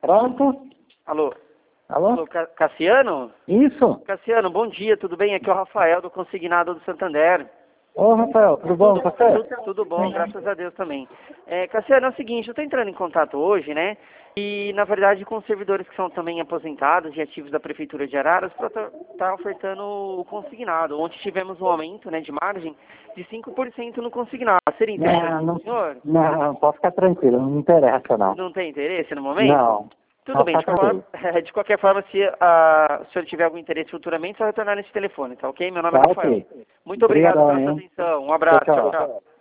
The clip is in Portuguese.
Pronto? Alô? Alô? Alô, Cassiano? Isso? Cassiano, bom dia, tudo bem? Aqui é o Rafael do Consignado do Santander. Ô, Rafael, tudo bom com você? Tudo bom, graças a Deus também. Cassiano, é o seguinte, eu estou entrando em contato hoje, né? E, na verdade, com os servidores que são também aposentados e ativos da Prefeitura de Araras, para estar ofertando o consignado. Ontem tivemos um aumento, né, de margem de 5% no consignado. Seria interessante, Não, senhor? não, pode ficar tranquilo, não me interessa não. Não tem interesse no momento? Não, Tudo pode bem, ficar tranquilo. de qualquer forma, se o senhor tiver algum interesse futuramente, só retornar nesse telefone, tá ok? Meu nome é Tá Rafael. ok. Muito obrigado pela Obrigadão, sua hein? atenção. Um Tchau, abraço. Tchau, tchau. tchau.